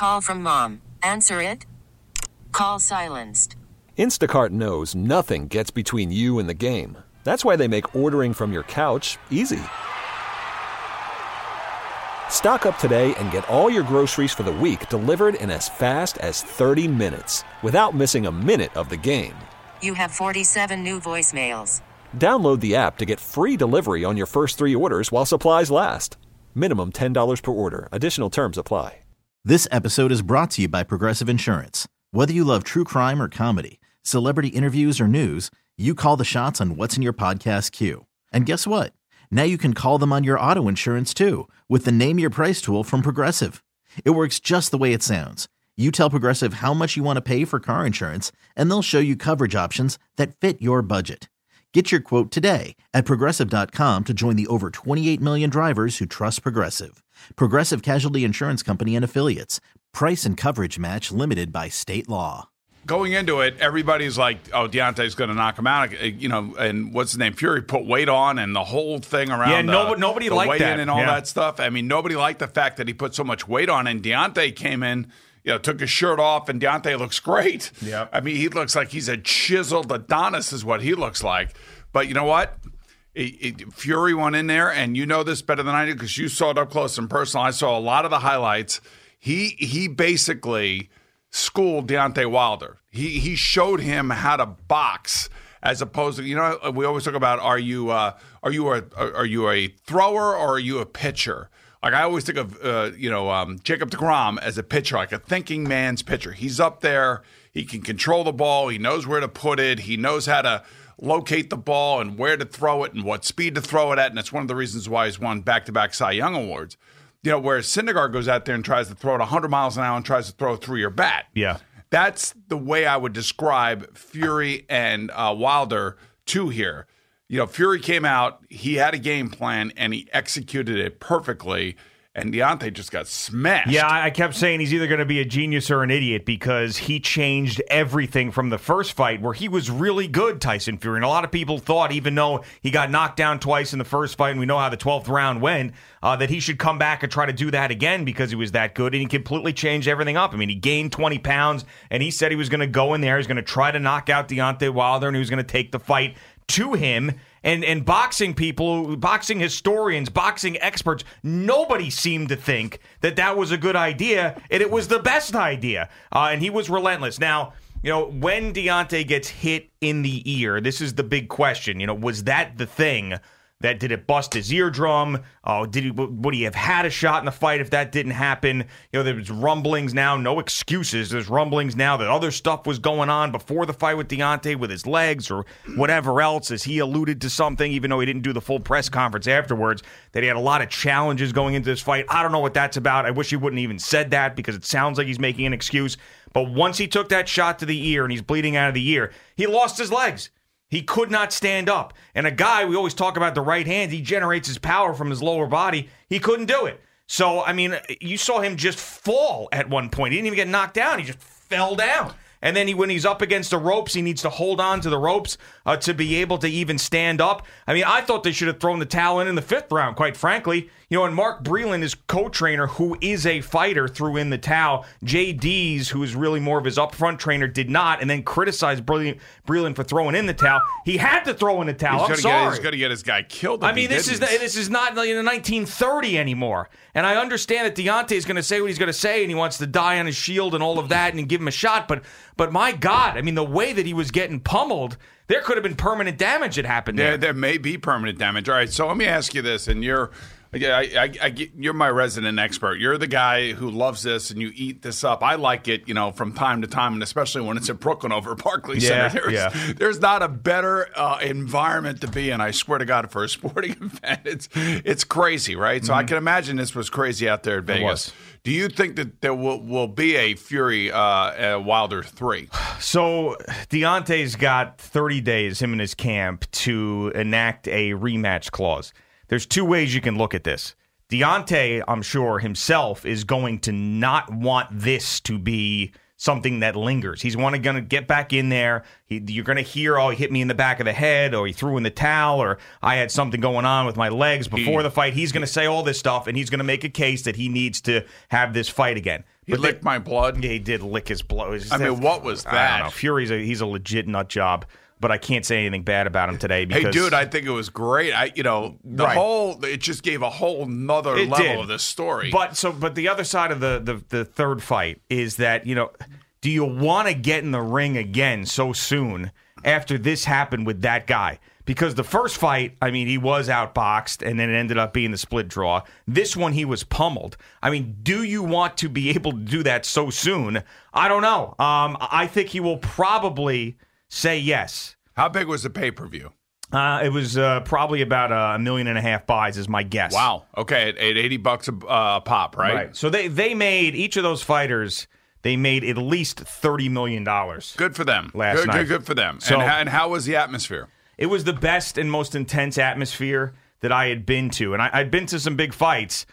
Call from mom. Answer it. Call silenced. Instacart knows nothing gets between you and the game. That's why they make ordering from your couch easy. Stock up today and get all your groceries for the week delivered in as fast as 30 minutes without missing a minute of the game. You have 47 new voicemails. Download the app to get free delivery on your first 3 orders while supplies last. Minimum $10 per order. Additional terms apply. This episode is brought to you by Progressive Insurance. Whether you love true crime or comedy, celebrity interviews or news, you call the shots on what's in your podcast queue. And guess what? Now you can call them on your auto insurance too with the Name Your Price tool from Progressive. It works just the way it sounds. You tell Progressive how much you want to pay for car insurance, and they'll show you coverage options that fit your budget. Get your quote today at Progressive.com to join the over 28 million drivers who trust Progressive. Progressive Casualty Insurance Company and Affiliates. Price and coverage match limited by state law. Going into it, everybody's like, oh, Deontay's going to knock him out. You know, and what's his name? Fury put weight on and the whole thing around nobody the liked weigh-in that. and all that stuff. I mean, nobody liked the fact that he put so much weight on. And Deontay came in, you know, took his shirt off, and Deontay looks great. Yeah. I mean, he looks like he's a chiseled Adonis is what he looks like. But you know what? Fury went in there, and you know this better than I do because you saw it up close and personal. I saw a lot of the highlights. He basically schooled Deontay Wilder. He showed him how to box as opposed to, you know, we always talk about are you a thrower or are you a pitcher? Like I always think of Jacob deGrom as a pitcher, like a thinking man's pitcher. He's up there, he can control the ball, he knows where to put it, he knows how to locate the ball and where to throw it and what speed to throw it at, and it's one of the reasons why he's won back-to-back Cy Young Awards. You know, whereas Syndergaard goes out there and tries to throw it 100 miles an hour and tries to throw it through your bat. Yeah. That's the way I would describe Fury and Wilder too here. You know, Fury came out, he had a game plan, and he executed it perfectly. And Deontay just got smashed. Yeah, I kept saying he's either going to be a genius or an idiot because he changed everything from the first fight where he was really good, Tyson Fury. And a lot of people thought, even though he got knocked down twice in the first fight, and we know how the 12th round went, that he should come back and try to do that again because he was that good. And he completely changed everything up. I mean, he gained 20 pounds, and he said he was going to go in there. He's going to try to knock out Deontay Wilder, and he was going to take the fight to him. And boxing people, boxing historians, boxing experts, nobody seemed to think that that was a good idea, and it was the best idea. And he was relentless. Now, you know, when Deontay gets hit in the ear, this is the big question. You know, was that the thing? That did it bust his eardrum? Would he have had a shot in the fight if that didn't happen? You know, there's rumblings now, no excuses. There's rumblings now that other stuff was going on before the fight with Deontay with his legs or whatever else, as he alluded to something, even though he didn't do the full press conference afterwards, that he had a lot of challenges going into this fight. I don't know what that's about. I wish he wouldn't even said that because it sounds like he's making an excuse. But once he took that shot to the ear and he's bleeding out of the ear, he lost his legs. He could not stand up. And a guy, we always talk about the right hand, he generates his power from his lower body. He couldn't do it. So, I mean, you saw him just fall at one point. He didn't even get knocked down. He just fell down. And then when he's up against the ropes, he needs to hold on to the ropes to be able to even stand up. I mean, I thought they should have thrown the towel in the 5th round, quite frankly. You know, and Mark Breland, his co-trainer, who is a fighter, threw in the towel. Jay Dees, who is really more of his upfront trainer, did not, and then criticized Breland for throwing in the towel. He had to throw in the towel. He's going to get his guy killed. I mean, this is not like in 1930 anymore. And I understand that Deontay is going to say what he's going to say, and he wants to die on his shield and all of that, and give him a shot. But my God, I mean, the way that he was getting pummeled, there could have been permanent damage that happened there. There may be permanent damage. All right, so let me ask you this, and you're my resident expert. You're the guy who loves this, and you eat this up. I like it, you know, from time to time, and especially when it's in Brooklyn over at Barclays Center. There's not a better environment to be in, I swear to God, for a sporting event. It's crazy, right? So I can imagine this was crazy out there at Vegas. Do you think that there will be a Fury Wilder 3? So Deontay's got 30 days, him and his camp, to enact a rematch clause. There's two ways you can look at this. Deontay, I'm sure himself, is going to not want this to be something that lingers. He's going to get back in there. You're going to hear, oh, he hit me in the back of the head, or he threw in the towel, or I had something going on with my legs before the fight. He's going to say all this stuff, and he's going to make a case that he needs to have this fight again. He licked my blood? Yeah, he did lick his blood. What was that? I don't know. Fury's he's a legit nut job. But I can't say anything bad about him today because... Hey, dude, I think it was great. It just gave a whole nother level of this story. But the other side of the third fight is that, do you want to get in the ring again so soon after this happened with that guy? Because the first fight, I mean, he was outboxed, and then it ended up being the split draw. This one, he was pummeled. I mean, do you want to be able to do that so soon? I don't know. I think he will probably... say yes. How big was the pay-per-view? It was probably about $1.5 million buys is my guess. Wow. Okay, at $80 a pop, right? Right. So they made, each of those fighters, they made at least $30 million. Good for them. Last night. Good for them. So, and how was the atmosphere? It was the best and most intense atmosphere that I had been to. And I'd been to some big fights.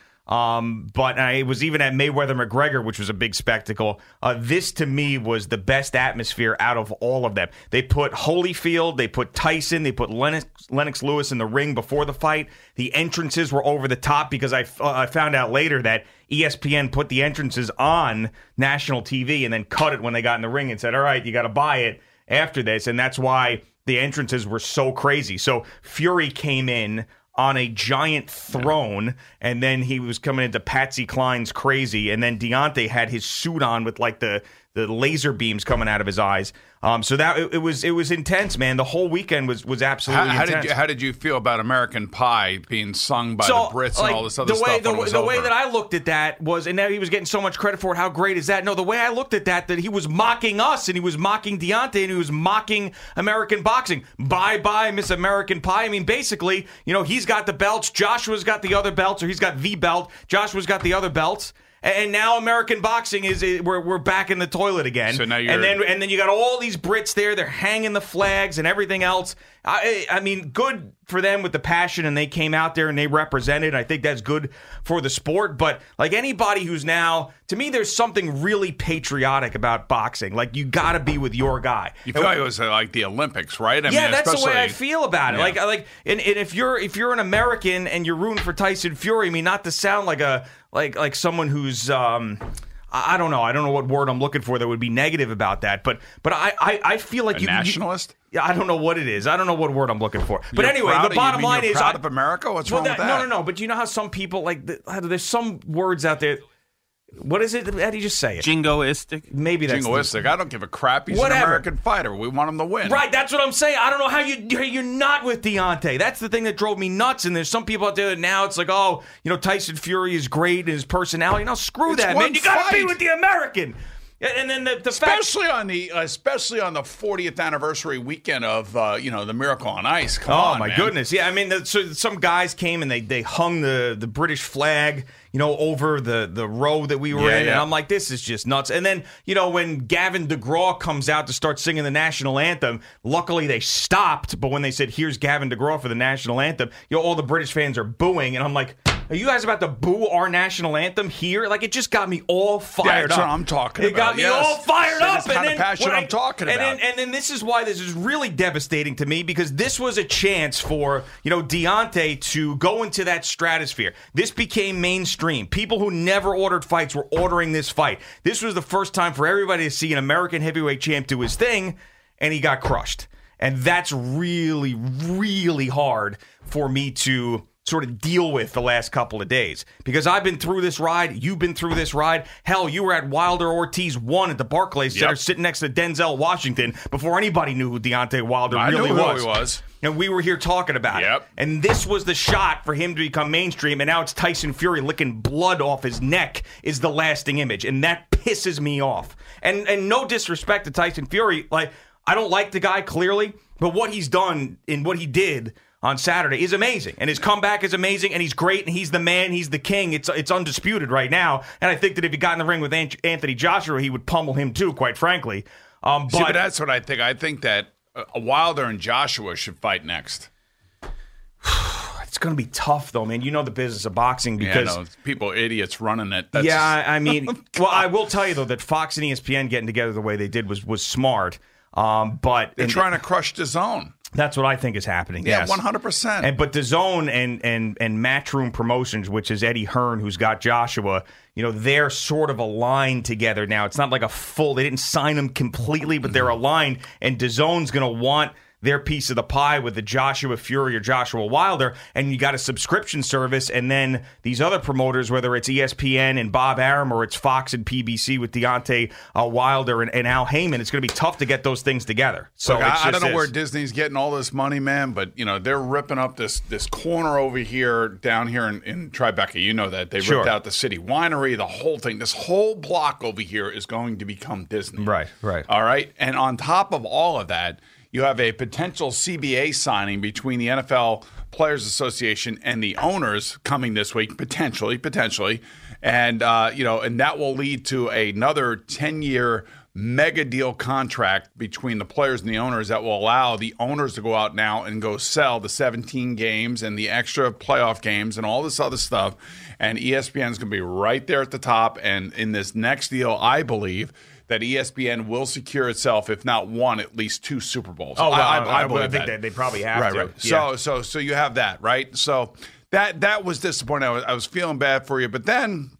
But I was even at Mayweather-McGregor, which was a big spectacle. This, to me, was the best atmosphere out of all of them. They put Holyfield, they put Tyson, they put Lennox Lewis in the ring before the fight. The entrances were over the top because I found out later that ESPN put the entrances on national TV and then cut it when they got in the ring and said, all right, you got to buy it after this. And that's why the entrances were so crazy. So Fury came in on a giant throne, and then he was coming into Patsy Cline's Crazy, and then Deontay had his suit on with like the laser beams coming out of his eyes. So that it was intense, man. The whole weekend was absolutely intense. How did you feel about American Pie being sung by the Brits and all this other stuff? The way that I looked at that was, and now he was getting so much credit for it. How great is that? No, the way I looked at that he was mocking us, and he was mocking Deontay, and he was mocking American boxing. Bye, Miss American Pie. I mean, basically, he's got the belts. Joshua's got the other belts, or he's got the belt. Joshua's got the other belts. And now American boxing we're back in the toilet again. So now and then you got all these Brits there. They're hanging the flags and everything else. I mean, good for them with the passion, and they came out there and they represented. I think that's good for the sport. But like anybody who's now, to me, there's something really patriotic about boxing. Like you got to be with your guy. You feel like it was like the Olympics, right? I mean, that's the way I feel about it. Yeah. And if you're an American and you're rooting for Tyson Fury, I mean, not to sound like someone who's I don't know what word I'm looking for that would be negative about that, but I feel like nationalist. I don't know what it is. I don't know what word I'm looking for. But anyway, the bottom line is, proud of America. What's wrong with that? No. But you know how some people there's some words out there. What is it? How do you just say it? Jingoistic. Maybe that's jingoistic. I don't give a crap. He's an American fighter. We want him to win. Right. That's what I'm saying. I don't know how you're not with Deontay. That's the thing that drove me nuts. And there's some people out there that now it's like, Tyson Fury is great in his personality. No, screw that, man. You got to be with the American. And then the especially on the 40th anniversary weekend of the Miracle on Ice. Come on, my goodness, yeah. I mean, so some guys came and they hung the British flag, over the row that we were in, and I'm like, this is just nuts. And then when Gavin DeGraw comes out to start singing the national anthem, luckily they stopped. But when they said, "Here's Gavin DeGraw for the national anthem," all the British fans are booing, and I'm like, are you guys about to boo our national anthem here? Like, it just got me all fired up. That's what I'm talking about. It got me all fired up. That's the kind of passion I'm talking about. And then this is why this is really devastating to me, because this was a chance for, Deontay to go into that stratosphere. This became mainstream. People who never ordered fights were ordering this fight. This was the first time for everybody to see an American heavyweight champ do his thing, and he got crushed. And that's really, really hard for me to sort of deal with the last couple of days, because I've been through this ride. You've been through this ride. Hell, you were at Wilder Ortiz 1 at the Barclays Center, sitting next to Denzel Washington before anybody knew who Deontay Wilder really was. I knew who he was. And we were here talking about it. And this was the shot for him to become mainstream, and now it's Tyson Fury licking blood off his neck is the lasting image, and that pisses me off. And no disrespect to Tyson Fury, like, I don't like the guy, clearly, but what he's done and what he did on Saturday is amazing, and his comeback is amazing, and he's great, and he's the man, he's the king. It's undisputed right now, and I think that if he got in the ring with Anthony Joshua, he would pummel him too, quite frankly. But that's what I think. I think that Wilder and Joshua should fight next. It's going to be tough, though, man. You know the business of boxing because people idiots running it. I mean, well, I will tell you though that Fox and ESPN getting together the way they did was smart. But they're trying to crush DAZN. That's what I think is happening. Yeah, yes. 100%. But DAZN and Matchroom Promotions, which is Eddie Hearn, who's got Joshua, they're sort of aligned together now. It's not like they didn't sign them completely, but they're aligned. And DAZN's going to want their piece of the pie with the Joshua Fury or Joshua Wilder, and you got a subscription service, and then these other promoters, whether it's ESPN and Bob Arum or it's Fox and PBC with Deontay Wilder and Al Heyman, it's going to be tough to get those things together. So look, I don't know where Disney's getting all this money, man, but they're ripping up this corner over here, down here in Tribeca. You know that. They ripped out the City Winery, the whole thing. This whole block over here is going to become Disney. Right. All right? And on top of all of that, you have a potential CBA signing between the NFL Players Association and the owners coming this week, potentially, and and that will lead to another 10-year mega deal contract between the players and the owners that will allow the owners to go out now and go sell the 17 games and the extra playoff games and all this other stuff. And ESPN is going to be right there at the top. And in this next deal, I believe that ESPN will secure itself, if not one, at least 2 Super Bowls. Oh, well, I believe think that they probably have to. Right. Yeah. So you have that, right? So that was disappointing. I was feeling bad for you, but then,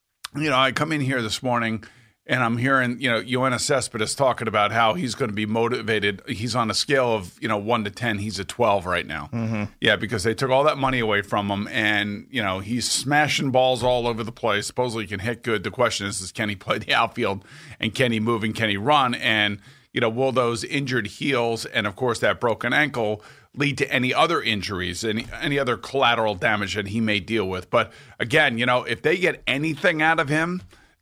I come in here this morning and I'm hearing, Yoenis Cespedes talking about how he's going to be motivated. He's on a scale of, 1 to 10. He's a 12 right now. Mm-hmm. Yeah, because they took all that money away from him, and, he's smashing balls all over the place. Supposedly he can hit good. The question is can he play the outfield, and can he move, and can he run? And, will those injured heels and, of course, that broken ankle lead to any other injuries, any other collateral damage that he may deal with? But, again, if they get anything out of him,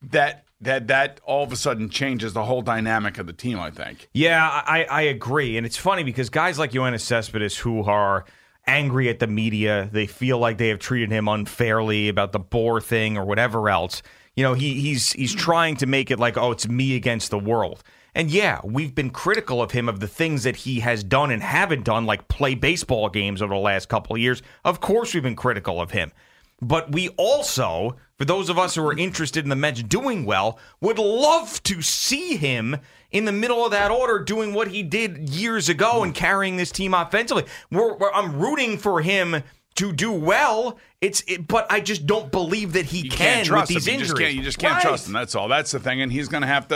that all of a sudden changes the whole dynamic of the team, I think. Yeah, I agree. And it's funny because guys like Yoenis Cespedes who are angry at the media, they feel like they have treated him unfairly about the Bohr thing or whatever else. He's trying to make it like, oh, it's me against the world. And yeah, we've been critical of him of the things that he has done and haven't done, like play baseball games over the last couple of years. Of course we've been critical of him. But we also, for those of us who are interested in the Mets doing well, would love to see him in the middle of that order doing what he did years ago and carrying this team offensively. I'm rooting for him to do well. But I just don't believe that he can with these injuries. You just can't trust him. That's all. That's the thing. And he's going to have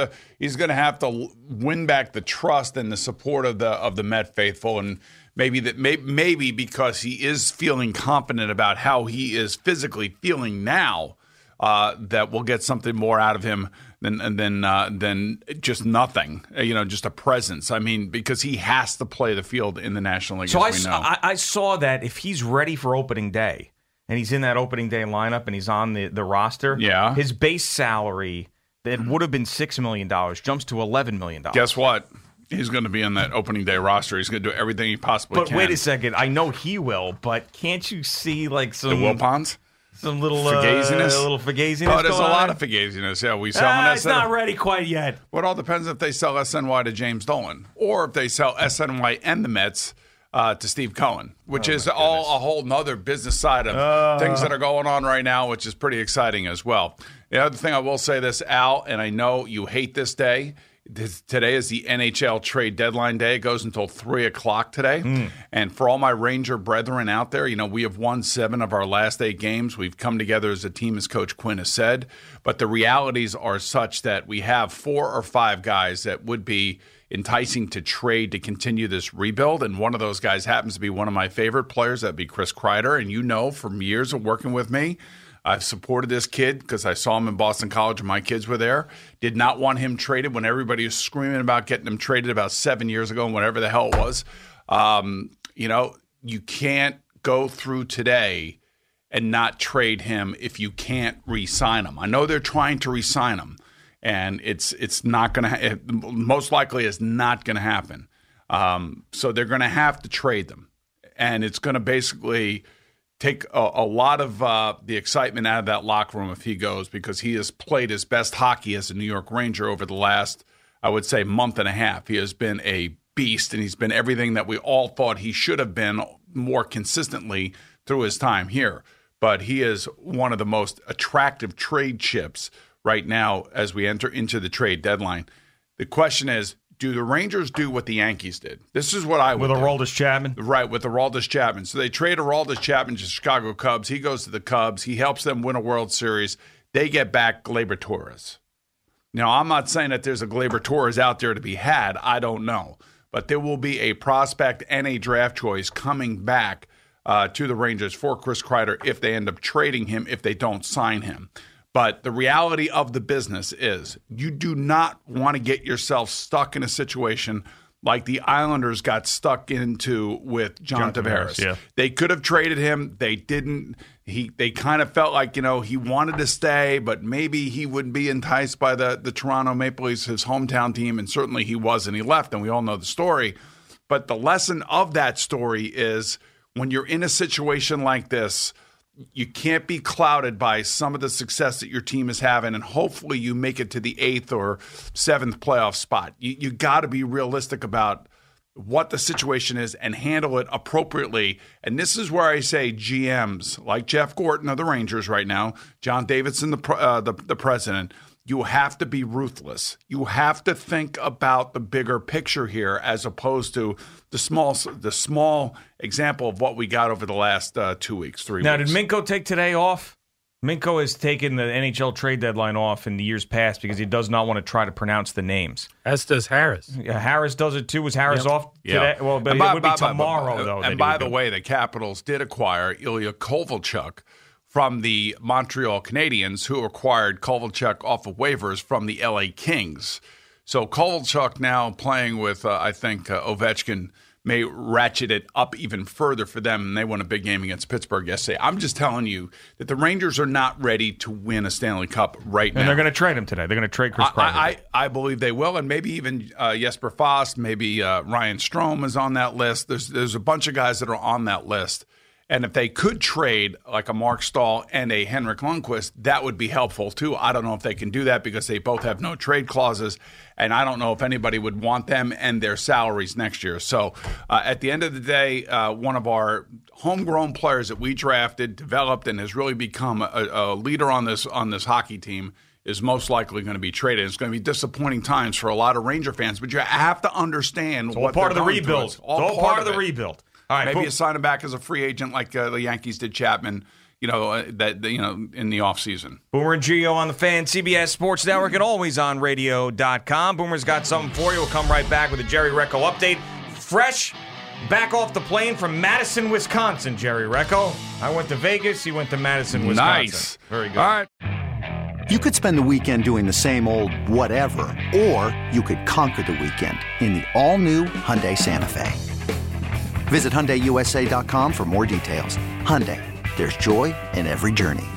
to win back the trust and the support of the Met faithful. And maybe because he is feeling confident about how he is physically feeling now, that we'll get something more out of him than just nothing. Just a presence. I mean, because he has to play the field in the National League. So I saw that if he's ready for opening day and he's in that opening day lineup and he's on the roster, his base salary that would have been $6 million jumps to $11 million. Guess what? He's going to be on that opening day roster. He's going to do everything he possibly can. But wait a second. I know he will, but can't you see like some... The Wilpons? Some little fugaziness? A little fugaziness. Oh, there's a lot of fugaziness. Yeah, we sell it's not ready quite yet. Well, it all depends if they sell SNY to James Dolan or if they sell SNY and the Mets to Steve Cohen, which is all a whole nother business side of things that are going on right now, which is pretty exciting as well. The other thing I will say this, Al, and I know you hate this day. Today is the NHL trade deadline day. It goes until 3 o'clock today. And for all my Ranger brethren out there, we have won 7 of our last 8 games. We've come together as a team, as Coach Quinn has said. But the realities are such that we have 4 or 5 guys that would be enticing to trade to continue this rebuild. And one of those guys happens to be one of my favorite players. That'd be Chris Kreider. And from years of working with me, I've supported this kid because I saw him in Boston College and my kids were there. Did not want him traded when everybody was screaming about getting him traded about 7 years ago and whatever the hell it was. You can't go through today and not trade him if you can't re-sign him. I know they're trying to re-sign him, and it's not going to most likely is not going to happen. So they're going to have to trade them, and it's going to basically take a lot of the excitement out of that locker room if he goes, because he has played his best hockey as a New York Ranger over the last, I would say, month and a half. He has been a beast, and he's been everything that we all thought he should have been more consistently through his time here. But he is one of the most attractive trade chips right now as we enter into the trade deadline. The question is, do the Rangers do what the Yankees did? This is what I would do. With Aroldis Chapman? Right, with Aroldis Chapman. So they trade Aroldis Chapman to Chicago Cubs. He goes to the Cubs. He helps them win a World Series. They get back Gleyber Torres. Now, I'm not saying that there's a Gleyber Torres out there to be had. I don't know. But there will be a prospect and a draft choice coming back to the Rangers for Chris Kreider if they end up trading him, if they don't sign him. But the reality of the business is you do not want to get yourself stuck in a situation like the Islanders got stuck into with John Tavares. Yeah. They could have traded him. They didn't. They kind of felt like, he wanted to stay, but maybe he would be enticed by the Toronto Maple Leafs, his hometown team, and certainly he wasn't. He left, and we all know the story. But the lesson of that story is when you're in a situation like this, you can't be clouded by some of the success that your team is having, and hopefully you make it to the 8th or 7th playoff spot. You got to be realistic about what the situation is and handle it appropriately. And this is where I say GMs like Jeff Gorton of the Rangers right now, John Davidson, the president, you have to be ruthless. You have to think about the bigger picture here as opposed to the small example of what we got over the last 2 weeks, 3 weeks. Now, did Minko take today off? Minko has taken the NHL trade deadline off in the years past because he does not want to try to pronounce the names. As does Harris. Yeah, Harris does it too. Was Harris off Yeah. today? Well, but it would be tomorrow, though. And by the way, the Capitals did acquire Ilya Kovalchuk from the Montreal Canadiens, who acquired Kovalchuk off of waivers from the LA Kings. So Kovalchuk now playing with, I think, Ovechkin may ratchet it up even further for them, and they won a big game against Pittsburgh yesterday. I'm just telling you that the Rangers are not ready to win a Stanley Cup right now. And they're going to trade him today. They're going to trade Chris Kreider. I believe they will, and maybe even Jesper Fast, maybe Ryan Strome is on that list. There's a bunch of guys that are on that list. And if they could trade like a Mark Stahl and a Henrik Lundqvist, that would be helpful too. I don't know if they can do that because they both have no trade clauses, and I don't know if anybody would want them and their salaries next year. So at the end of the day, one of our homegrown players that we drafted, developed, and has really become a leader on this hockey team is most likely going to be traded. It's going to be disappointing times for a lot of Ranger fans, but you have to undernd what part of the rebuild. It's all part of the rebuild. All right, maybe you sign him back as a free agent like the Yankees did Chapman, in the offseason. Boomer and Gio on the Fan, CBS Sports Network, and always on radio.com. Boomer's got something for you. We'll come right back with a Jerry Recco update. Fresh, back off the plane from Madison, Wisconsin, Jerry Recco. I went to Vegas. He went to Madison, Wisconsin. Nice. Very good. All right. You could spend the weekend doing the same old whatever, or you could conquer the weekend in the all-new Hyundai Santa Fe. Visit HyundaiUSA.com for more details. Hyundai, there's joy in every journey.